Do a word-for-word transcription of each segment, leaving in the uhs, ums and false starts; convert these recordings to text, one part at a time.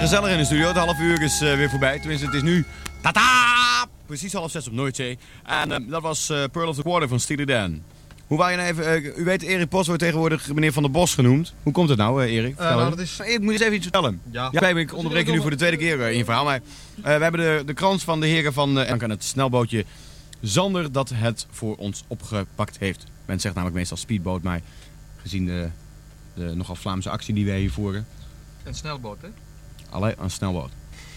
gezellig in de studio. Het half uur is uh, weer voorbij. Tenminste, het is nu... Tata! Precies half zes op Noordzee. En uh, dat was uh, Pearl of the Quarter van Steely Dan. Hoe wou je nou even... Uh, u weet, Erik Post wordt tegenwoordig meneer Van der Bos genoemd. Hoe komt het nou, uh, Erik? Uh, nou, dat is... Ik moet eens even iets vertellen. Ja. Ja, ik onderbreek je nu voor de tweede keer uh, in je verhaal. Maar uh, we hebben de, de krans van de heren van... Uh, en het snelbootje Zander dat het voor ons opgepakt heeft. Men zegt namelijk meestal speedboot, maar gezien de, de nogal Vlaamse actie die wij hier voeren... Een snelboot, hè? Allee, een snelboot.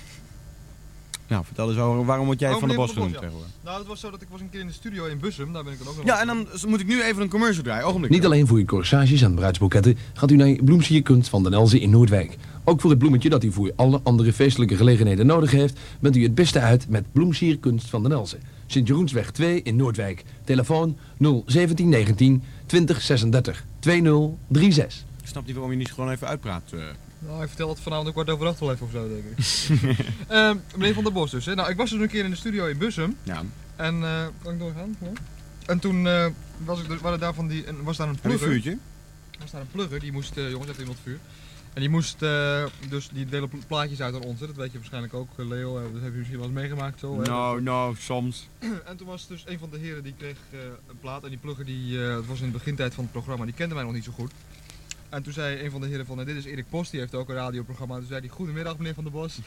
Nou, vertel eens over, waarom word jij oh, Van der Bos genoemd ja. tegenwoordig? Nou, het was zo dat ik was een keer in de studio in Bussum, daar ben ik dan ook nog... Ja, en dan moet ik nu even een commercial draaien, ogenblik. Niet alleen voor uw corsages en bruidsboeketten gaat u naar Bloemsierkunst van den Elzen in Noordwijk. Ook voor het bloemetje dat u voor alle andere feestelijke gelegenheden nodig heeft, bent u het beste uit met Bloemsierkunst van den Elzen. Sint-Jeroensweg twee in Noordwijk. Telefoon nul zeventien negentien twintig zesendertig tweeduizend drieënzestig. Ik snap niet waarom je niet gewoon even uitpraat. Uh. Nou, ik vertel het vanavond ook kwart over acht wel even of zo, denk ik. uh, meneer Van der Bos dus, hè. Nou, ik was dus een keer in de studio in Bussum. Ja. En, uh, kan ik doorgaan? Ja. En toen uh, was, ik, waren daar van die, en was daar een plugger. Een vuurtje? was daar een plugger, die moest, uh, jongens, heeft iemand vuur. En die moest, uh, dus die delen plaatjes uit aan ons, hè. Dat weet je waarschijnlijk ook, uh, Leo, uh, dat heb je misschien wel eens meegemaakt zo. Nou, nou, soms. En toen was dus een van de heren die kreeg uh, een plaat en die plugger, die, uh, dat was in de begintijd van het programma, die kende mij nog niet zo goed. En toen zei een van de heren van, dit is Erik Post, die heeft ook een radioprogramma. Toen zei hij, goedemiddag meneer Van der Bos.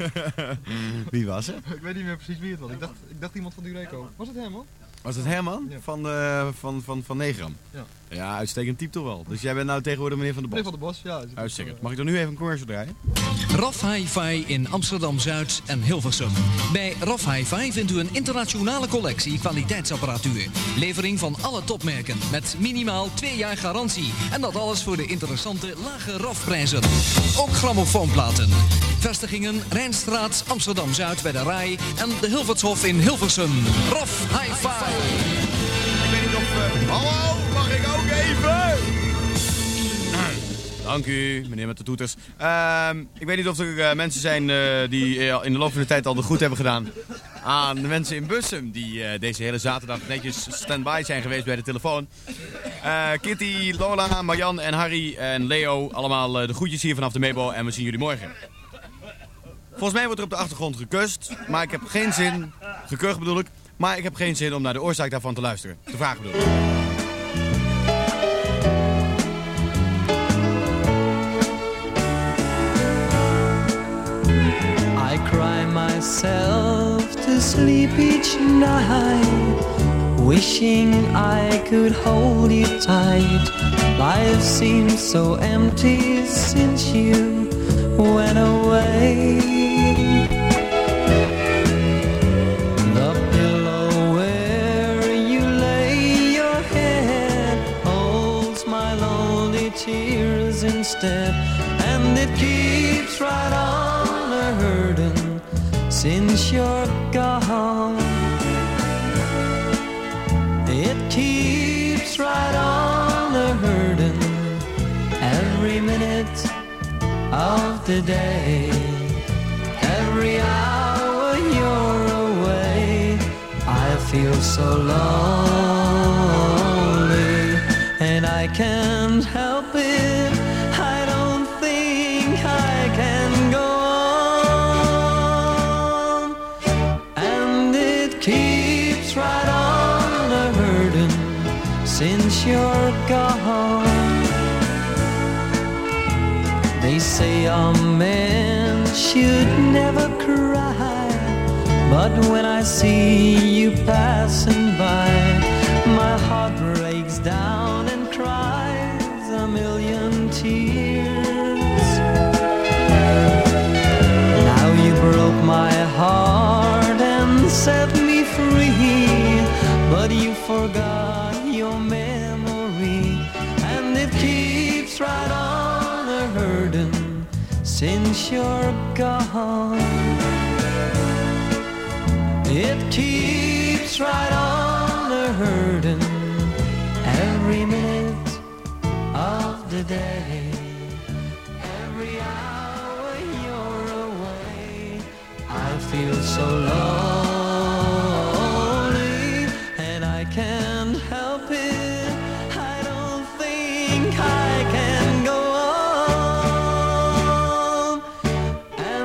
Wie was het? Ik weet niet meer precies wie het was. Ik dacht, ik dacht iemand van Dureco. Was het hem, man? Was het Herman? Ja. Van, uh, van, van, van Negram? Ja. Ja, uitstekend type toch wel. Dus jij bent nou tegenwoordig meneer Van der Bos? Meneer Van der Bos, ja. Uitstekend. Mag ik dan nu even een commercial draaien? Raf Hi-Fi in Amsterdam-Zuid en Hilversum. Bij Raf Hi-Fi vindt u een internationale collectie kwaliteitsapparatuur. Levering van alle topmerken met minimaal twee jaar garantie. En dat alles voor de interessante lage Raf-prijzen. Ook grammofoonplaten. Vestigingen Rijnstraat, Amsterdam-Zuid bij de Rai en de Hilvershof in Hilversum. Raf Hi-Fi. Ik weet niet of... Uh... Hallo, mag ik ook even? Dank u, meneer met de toeters. Uh, ik weet niet of er uh, mensen zijn uh, die uh, in de loop van de tijd al de goed hebben gedaan aan de mensen in Bussum. Die uh, deze hele zaterdag netjes stand-by zijn geweest bij de telefoon. Uh, Kitty, Lola, Marjan en Harry en Leo. Allemaal uh, de groetjes hier vanaf de Mebo en we zien jullie morgen. Volgens mij wordt er op de achtergrond gekust. Maar ik heb geen zin, gekurgd bedoel ik. Maar ik heb geen zin om naar de oorzaak daarvan te luisteren. De vraag bedoel ik. I cry myself to sleep each night, wishing I could hold you tight. Life seems so empty since you went away. The pillow where you lay your head holds my lonely tears instead, and it keeps right on hurting since you're gone. It keeps right on hurting every minute of the day. Every hour you're away, I feel so lonely, and I can't help it. I don't think I can go on, and it keeps right on hurting since you're gone. They say a man should never cry, but when I see you passing by, my heart breaks down and cries a million tears. Now you broke my heart and set me free, but you forgot your memory, and it keeps right on hurting since you're gone. It keeps right on hurting every minute of the day. Every hour you're away, I feel so lonely, and I can't help it. I don't think I can go on,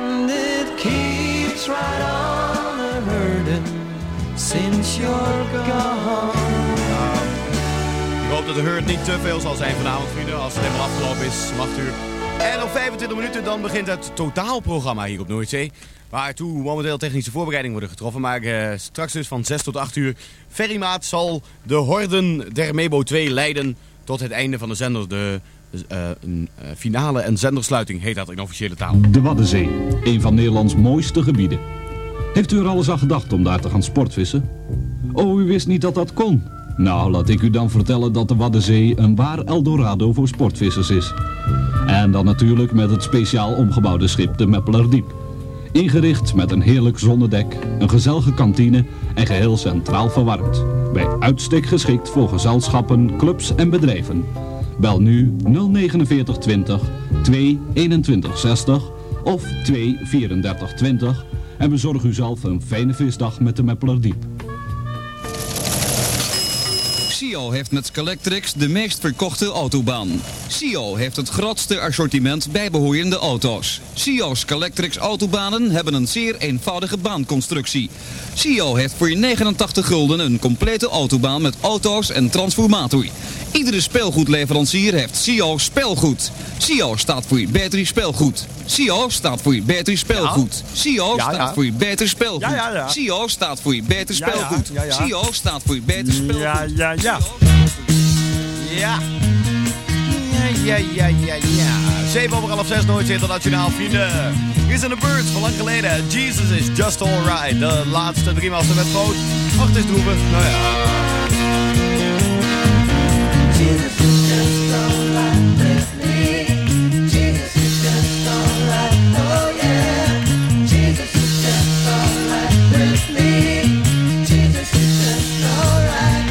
since you're gone. Ik hoop dat de hurt niet te veel zal zijn vanavond, vrienden. Als het helemaal afgelopen is, om acht uur. En op vijfentwintig minuten dan begint het totaalprogramma hier op Noordzee. Waartoe momenteel technische voorbereidingen worden getroffen. Maar uh, straks dus van zes tot acht uur. Ferrymaat zal de horden der Mebo twee leiden tot het einde van de zender. De uh, een, uh, finale en zendersluiting heet dat in officiële taal. De Waddenzee, een van Nederlands mooiste gebieden. Heeft u er alles aan gedacht om daar te gaan sportvissen? Oh, u wist niet dat dat kon? Nou, laat ik u dan vertellen dat de Waddenzee een waar Eldorado voor sportvissers is. En dan natuurlijk met het speciaal omgebouwde schip de Meppelerdiep. Ingericht met een heerlijk zonnedek, een gezellige kantine en geheel centraal verwarmd. Bij uitstek geschikt voor gezelschappen, clubs en bedrijven. Bel nu nul negenenveertig twintig twee eenentwintig zestig of twee vierendertig twintig en bezorg u zelf een fijne visdag met de Meppelerdiep. C I O heeft met Scalectrix de meest verkochte autobaan. C I O heeft het grootste assortiment bijbehorende auto's. C I O Scalectrix autobanen hebben een zeer eenvoudige baanconstructie. C I O heeft voor je negenentachtig gulden een complete autobaan met auto's en transformator. Iedere speelgoedleverancier heeft C I O speelgoed. C I O staat voor je beter speelgoed. C I O staat voor je beter speelgoed. C I O staat voor je beter speelgoed. C I O staat voor je beter speelgoed. C I O staat voor je beter speelgoed. Ja, ja, ja. Ja. Ja, ja, ja, ja, ja. zeven over half zes Noordzee Internationaal, vrienden. Hier zijn de Birds van lang geleden. Jesus is just alright. De laatste driemaal met groot. Ach, het is droevig. Nou ja. Jesus is just alright with me. Jesus is just alright, oh yeah. Jesus is just alright with me. Jesus is just alright.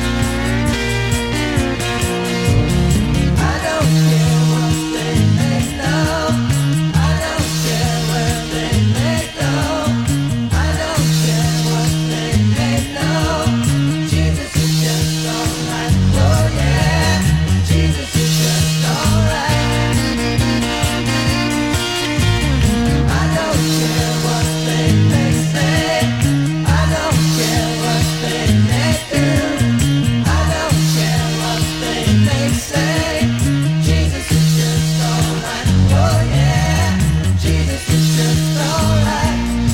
I don't care what they may know. I don't care where they may go. I don't care what they may know. Jesus is just alright, oh yeah. Jesus is just alright. I don't care what they may say. I don't care what they may do. I don't care what they may say. Jesus is just alright. Oh yeah. Jesus is just alright.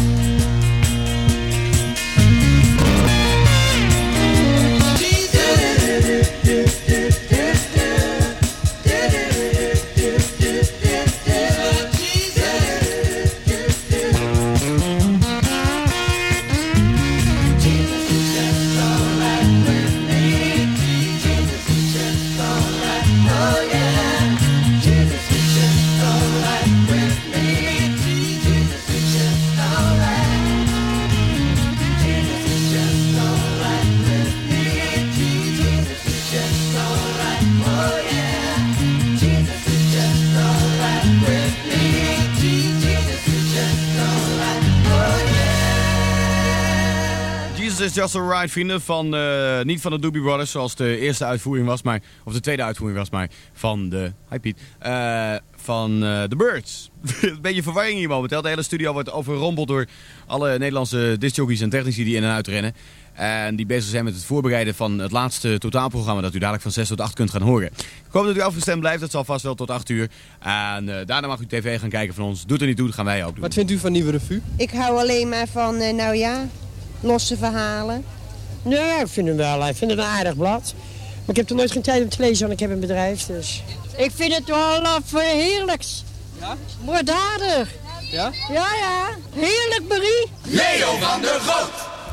Is Just Alright, vrienden, van, uh, niet van de Doobie Brothers zoals de eerste uitvoering was, maar, of de tweede uitvoering was, maar van de, hi Piet, uh, van uh, The Birds. Een beetje verwarring hier momenteel. De hele studio wordt overrompeld door alle Nederlandse discjockeys en technici die in en uit rennen. En die bezig zijn met het voorbereiden van het laatste totaalprogramma dat u dadelijk van zes tot acht kunt gaan horen. Ik hoop dat u afgestemd blijft, dat zal vast wel tot acht uur. En uh, daarna mag u tv gaan kijken van ons. Doet er niet toe, dat gaan wij ook doen. Wat vindt u van Nieuwe Revue? Ik hou alleen maar van, uh, nou ja, losse verhalen. Nee, ik vind hem wel. Ik vind het een aardig blad. Maar ik heb er nooit geen tijd om te lezen, want ik heb een bedrijf, dus... Ik vind het wel uh, heerlijks. Ja? Moorddadig. Ja? Ja, ja. Heerlijk, Marie. Leo van der Goot.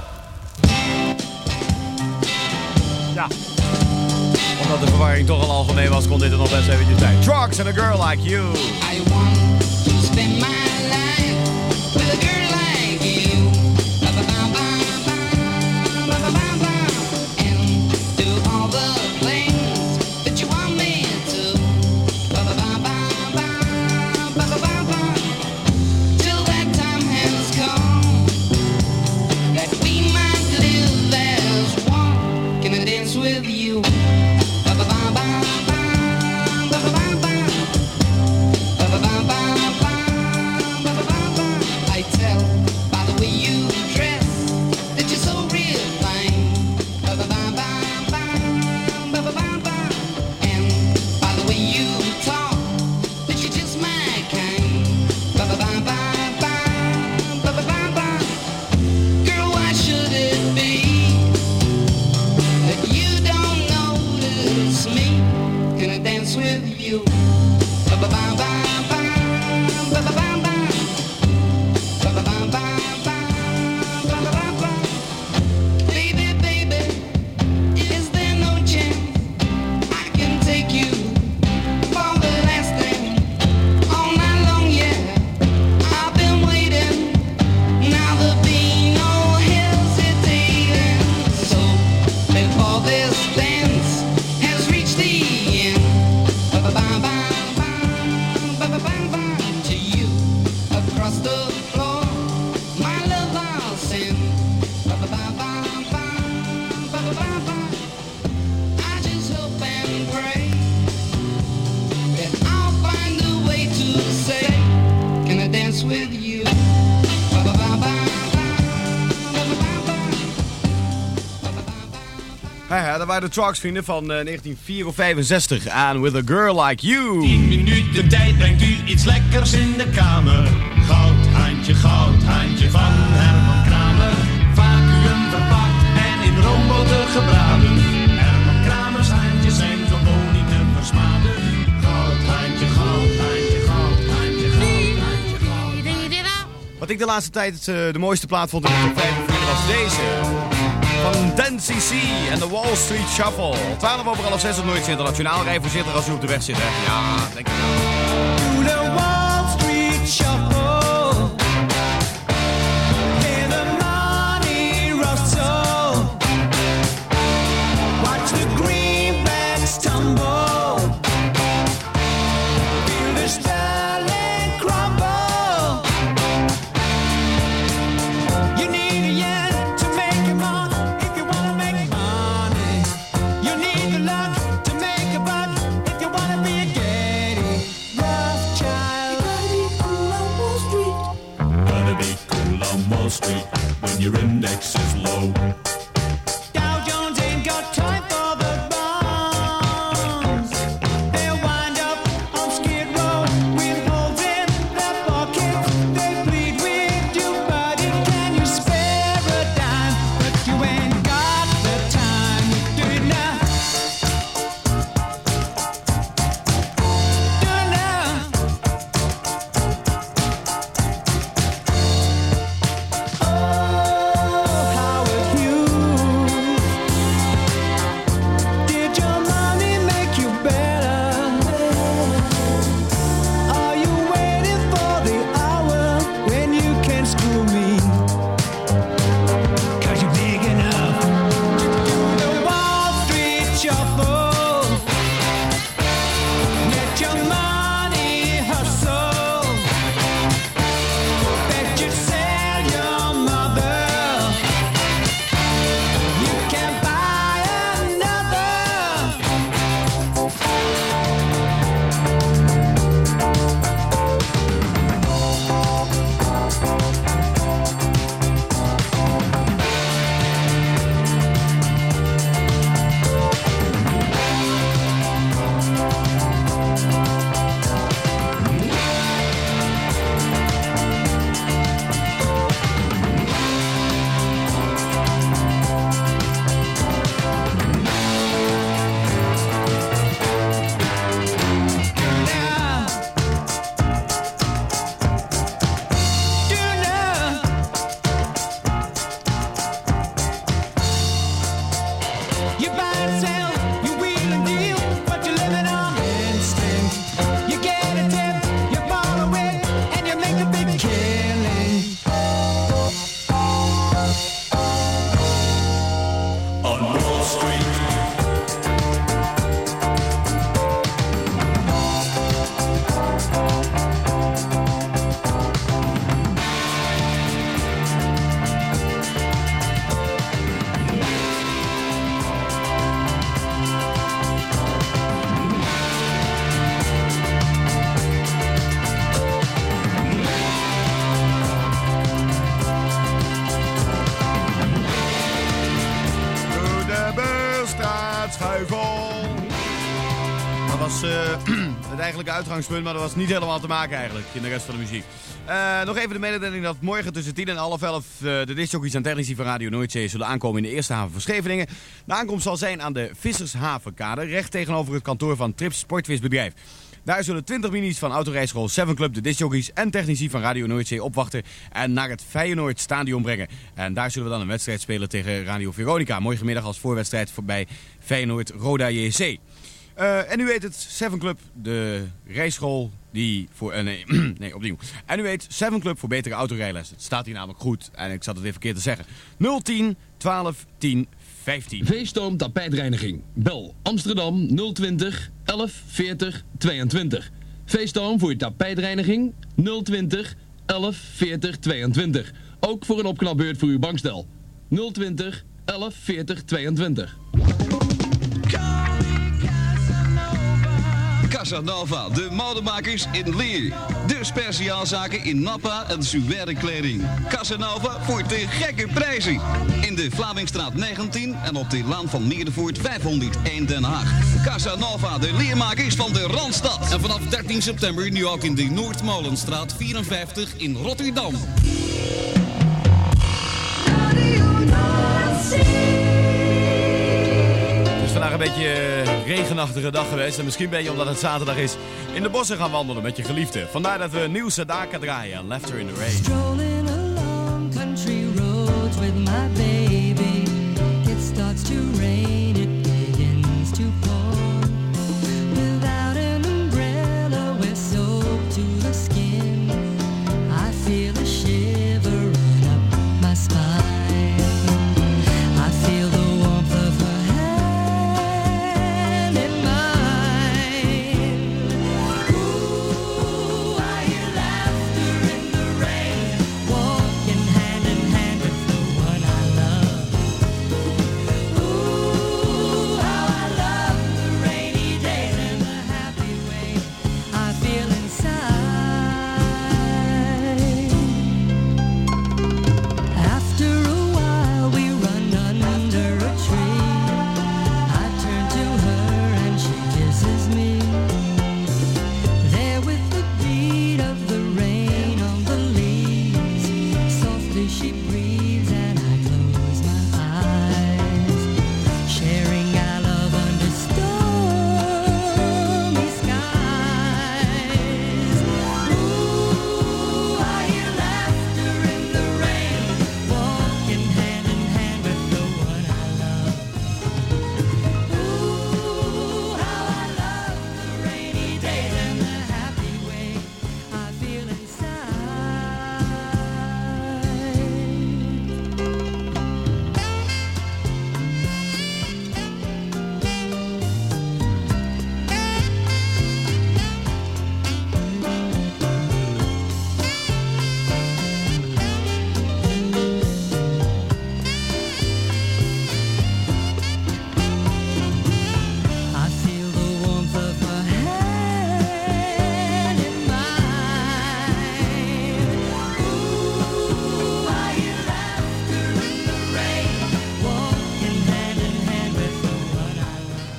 Ja. Omdat de verwarring toch al algemeen was, kon dit er nog best eventjes zijn. Trucks and a girl like you. I want to spend my life with a girl like you. And do all the things that you want me to. Till that time has come that we might live as one. Can I dance with you? Ba ba ba ba ba ba ba ba ba ba. across the floor. My love I'll send. Ba-ba-ba-ba-ba, ba-ba-ba-ba. I just hope and pray that I'll find a way to say, can I dance with you? Ja, ja, dat waren de Trucks, vrienden, van uh, negentien vijfenzestig. En With a Girl Like You. tien minuten tijd brengt u iets lekkers in de kamer. Goudhandje, goudhandje van Herman Kramer. Vacuüm verpakt en in roomboter gebraden. Herman Kramers handjes zijn gewoon niet te versmaden. Goudhandje, goudhandje, goudhandje, goudhandje, goudhandje. Wat ik de laatste tijd uh, de mooiste plaat vond in de top vijfenveertig was deze. Van Dan C C en de Wall Street Shuffle. twaalf over half zes op Nooit Internationaal. Rij voorzichtig als u op de weg zit, hè. Ja, denk ik wel. To the Wall Street Shuffle, hear the money rustle, watch the greenbacks tumble, feel the sterling crumble. You need a yen to make it more. If you wanna make money, you need the luck to make a buck. If you wanna be a Getty Rothschild, Gotta be cool on Wall Street when your index is low. Dow Jones ain't got time for the bonds. They'll wind up on Skid Row with holes in their pockets. They plead with you, buddy, can you spare a dime? But you ain't got the time. Do it now. Do it now. Oh, Howard Hughes, did your money make you better? Are you waiting for the hour when you can screw me? 'Cause you're big enough to do the Wall Street Shuffle. Let your money hustle. Bet you sell your mother. You can buy another. Now, do now. You buy and sell, you wheel and deal, but you're living on instinct. You get a tip, you follow it, and you make a big killing. On Wall Street. Doe de Beurstraat schuivel. Dat was uh, het eigenlijke uitgangspunt, maar dat was niet helemaal te maken eigenlijk in de rest van de muziek. Uh, nog even de mededeling dat morgen tussen tien en half elf uh, de discjockeys en technici van Radio Noordzee zullen aankomen in de eerste haven van Scheveningen. De aankomst zal zijn aan de Vissershavenkade, recht tegenover het kantoor van Trips Sportvisbedrijf. Daar zullen twintig minis van autorijschool Seven Club, de discjockeys en technici van Radio Noordzee opwachten en naar het Feyenoord Stadion brengen. En daar zullen we dan een wedstrijd spelen tegen Radio Veronica. Morgenmiddag als voorwedstrijd bij Feyenoord Roda J C. Uh, en u weet het, Seven Club, de rijschool die voor... Uh, nee, nee, opnieuw. En u weet, Seven Club voor betere autorijles. Het staat hier namelijk goed en ik zat het even verkeerd te zeggen. nul tien twaalf tien vijftien. Veestoom tapijtreiniging. Bel Amsterdam nul twintig elf veertig tweeëntwintig. Veestoom voor je tapijtreiniging nul twintig elf veertig tweeëntwintig. Ook voor een opknapbeurt voor uw bankstel. nul twintig elf veertig tweeëntwintig. Casanova, de modemakers in Leer. De speciaalzaken in nappa en suède kleding. Casanova voor te gekke prijzen. In de Vlamingstraat negentien en op de Laan van Meerdervoort vijfhonderdéén Den Haag. Casanova, de leermakers van de Randstad. En vanaf dertien september nu ook in de Noordmolenstraat vierenvijftig in Rotterdam. Vandaag een beetje uh, regenachtige dag geweest. En misschien ben je, omdat het zaterdag is, in de bossen gaan wandelen met je geliefde. Vandaar dat we Nieuw Sedaka draaien. Left Her in the Rain. Strolling along country roads with my baby. It starts to rain, it begins to pour. Without an umbrella, we're soaked to the skin. I feel a shiver run up my spine. I feel the warmth of her hand in mine. Ooh, I hear laughter in the rain, walking hand in hand with the one I love. Ooh, how I love the rainy days and the happy way I feel inside. After a while we run under a tree. I turn to her and she kisses me. There with the beat of the rain on the leaves, softly she breathes and I close my eyes, sharing our love under stormy skies. Ooh, I hear laughter in the rain, walking hand in hand with the one I love. Ooh, how I love the rainy days and the happy way I feel I feel the warmth of her hand in mine. Ooh, I hear laughter in the rain, walking hand in hand with the one I love.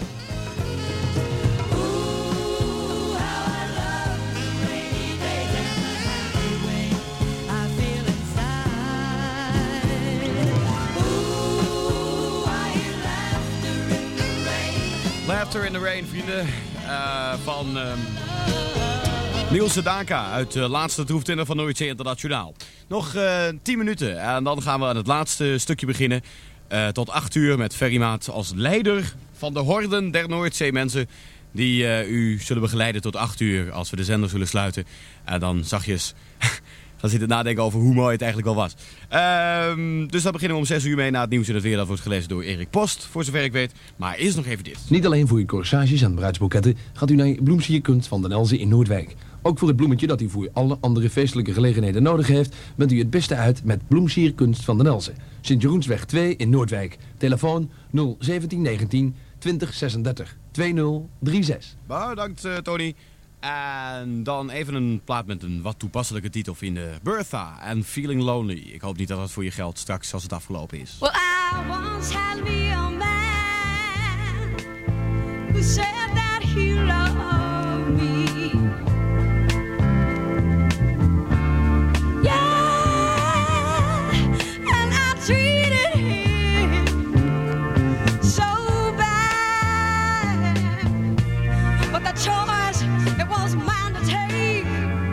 Ooh, how I love the rainy days and the happy way I feel inside. Ooh, I hear laughter in the rain. Laughter in the Rain, vrienden. Uh, van um, Nieuw Sedaka uit de laatste troeftinder van Noordzee Internationaal. Nog uh, tien minuten en dan gaan we aan het laatste stukje beginnen. Uh, tot acht uur met Ferrymaat als leider van de horden der Noordzeemensen. Die uh, u zullen begeleiden tot acht uur als we de zender zullen sluiten. En dan zachtjes gaan zitten nadenken over hoe mooi het eigenlijk wel was. Um, dus dan beginnen we om zes uur mee na het nieuws in het weer. Dat wordt gelezen door Erik Post, voor zover ik weet. Maar eerst nog even dit. Niet alleen voor uw corsages en bruidsboeketten gaat u naar Bloemsierkunst van den Elzen in Noordwijk. Ook voor het bloemetje dat u voor alle andere feestelijke gelegenheden nodig heeft, bent u het beste uit met Bloemsierkunst van den Elzen. Sint-Jeroensweg twee in Noordwijk. Telefoon nul zeventien negentien twintig zesendertig tweeduizend drieënzestig. Bedankt uh, Tony. En dan even een plaat met een wat toepasselijke titel vinden. Bertha en Feeling Lonely. Ik hoop niet dat dat voor je geldt straks als het afgelopen is. Well, I once had me a man who said that he loved me. Yeah, and I treated him so bad, but the choice, it was mine to take.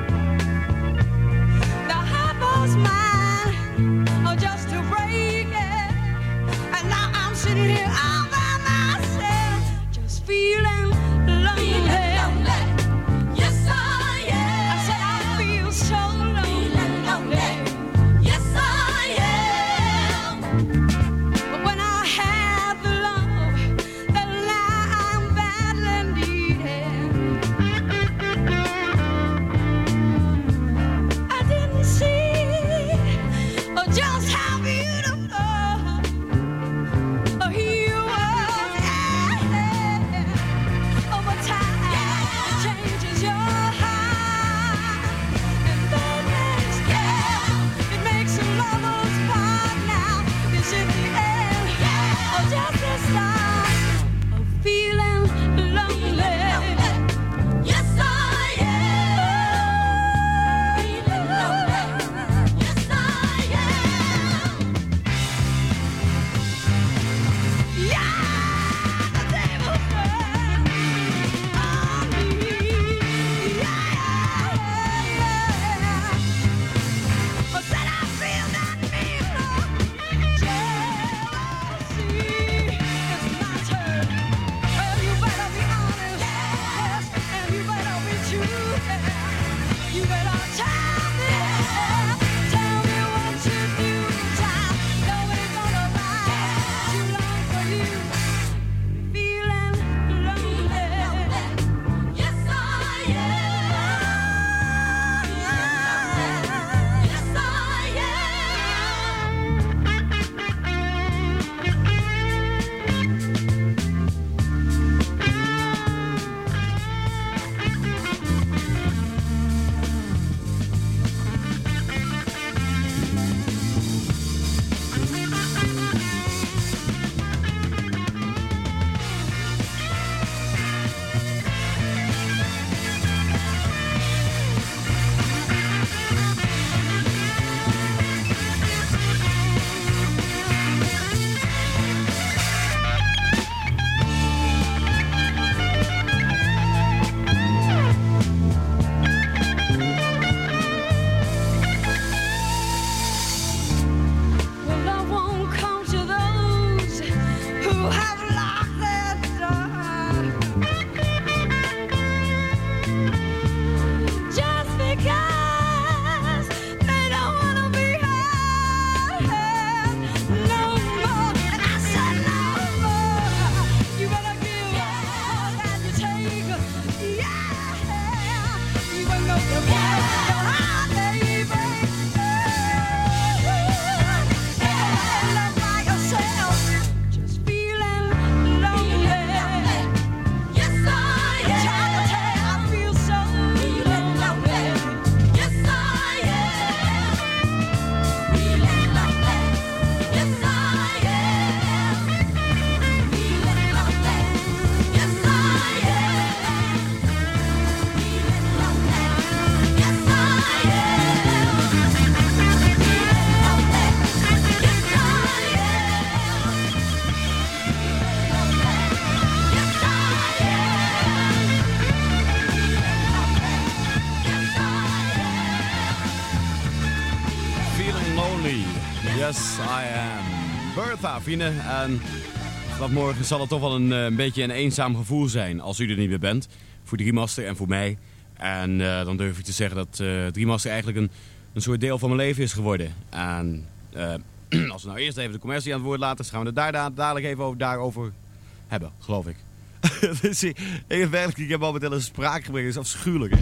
The heart was mine, oh, just to break it. And now I'm sitting here all by myself, just feeling lonely. Only. Yes, I am. Bertha, vrienden. En vanaf morgen zal het toch wel een, een beetje een eenzaam gevoel zijn als u er niet meer bent. Voor Driemaster en voor mij. En uh, dan durf ik te zeggen dat uh, Driemaster eigenlijk een, een soort deel van mijn leven is geworden. En uh, als we nou eerst even de commercie aan het woord laten, gaan we het daar da- dadelijk even over, daarover hebben, geloof ik. Dus ik, ik, werkelijk, ik heb al meteen een spraakgebrek, dat is afschuwelijk. Hè?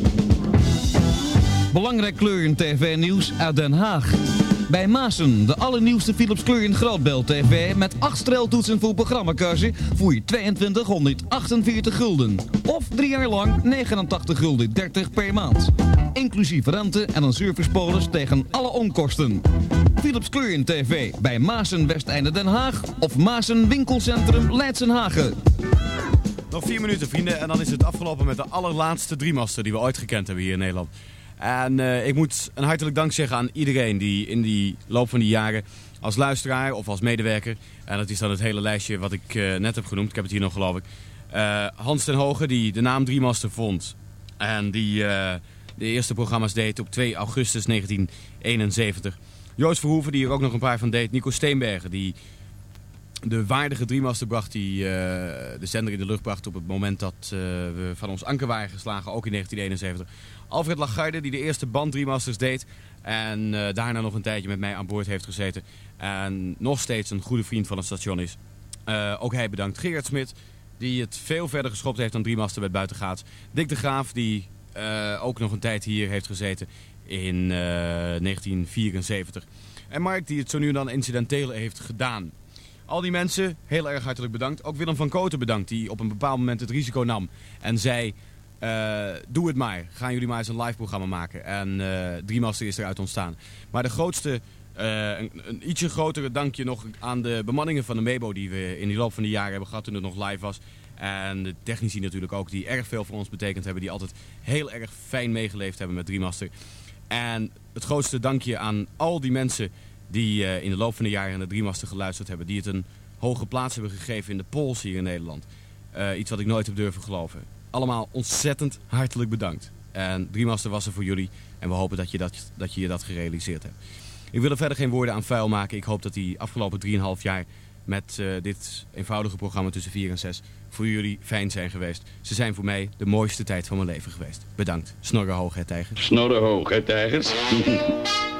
Belangrijk kleuren tv-nieuws uit Den Haag. Bij Maassen, de allernieuwste Philips kleuren grootbeeld tv met acht streltoetsen voor programmakeuze voor je tweeëntwintighonderdachtenveertig gulden. Of drie jaar lang negenentachtig gulden dertig per maand. Inclusief rente en een servicepolis tegen alle onkosten. Philips kleuren tv bij Maassen Westeinde Den Haag of Maassen winkelcentrum Leidsenhagen. Nog vier minuten, vrienden, en dan is het afgelopen met de allerlaatste Driemaster die we ooit gekend hebben hier in Nederland. En uh, ik moet een hartelijk dank zeggen aan iedereen die in die loop van die jaren als luisteraar of als medewerker, en dat is dan het hele lijstje wat ik uh, net heb genoemd, ik heb het hier nog geloof ik, uh, Hans ten Hoge die de naam Driemaster vond en die uh, de eerste programma's deed op twee augustus negentien eenenzeventig. Joost Verhoeven die er ook nog een paar van deed, Nico Steenbergen die de waardige Driemaster bracht, die uh, de zender in de lucht bracht op het moment dat uh, we van ons anker waren geslagen, ook in negentien eenenzeventig. Alfred Lagarde die de eerste band Driemasters deed en uh, daarna nog een tijdje met mij aan boord heeft gezeten. En nog steeds een goede vriend van het station is. Uh, ook hij bedankt. Gerard Smit die het veel verder geschopt heeft dan Driemaster met Buitengaats. Dick de Graaf die uh, ook nog een tijd hier heeft gezeten in uh, negentien vierenzeventig. En Mark die het zo nu en dan incidenteel heeft gedaan. Al die mensen, heel erg hartelijk bedankt. Ook Willem van Kooten bedankt, die op een bepaald moment het risico nam. En zei, uh, doe het maar. Gaan jullie maar eens een live programma maken. En uh, Driemaster is eruit ontstaan. Maar de grootste, uh, een, een ietsje grotere dankje nog aan de bemanningen van de Mebo... die we in die loop van die jaren hebben gehad toen het nog live was. En de technici natuurlijk ook, die erg veel voor ons betekend hebben. Die altijd heel erg fijn meegeleefd hebben met Driemaster. En het grootste dankje aan al die mensen die uh, in de loop van de jaren naar Driemaster geluisterd hebben. Die het een hoge plaats hebben gegeven in de polls hier in Nederland. Uh, iets wat ik nooit heb durven geloven. Allemaal ontzettend hartelijk bedankt. En Driemaster was er voor jullie. En we hopen dat je dat, dat je, je dat gerealiseerd hebt. Ik wil er verder geen woorden aan vuil maken. Ik hoop dat die afgelopen drieënhalf jaar met uh, dit eenvoudige programma tussen vier en zes voor jullie fijn zijn geweest. Ze zijn voor mij de mooiste tijd van mijn leven geweest. Bedankt. Snorre hoog, hè tijgers. Snorre hoog, hè tijgers.